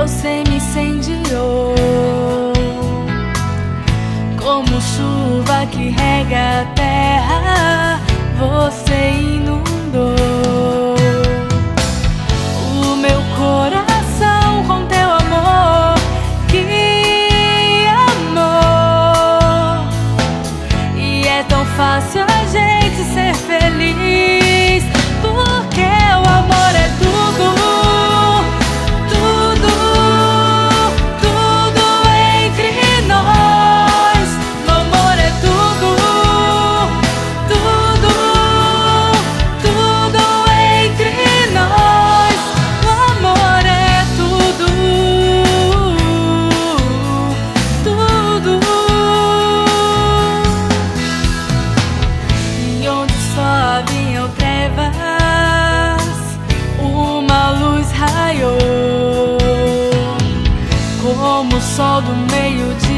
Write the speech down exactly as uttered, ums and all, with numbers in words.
você me incendiou, como chuva que rega a terra, você inundou o meu coração com teu amor. Que amor! E é tão fácil a gente ser feliz, porque o amor é tudo. Como o sol do meio-dia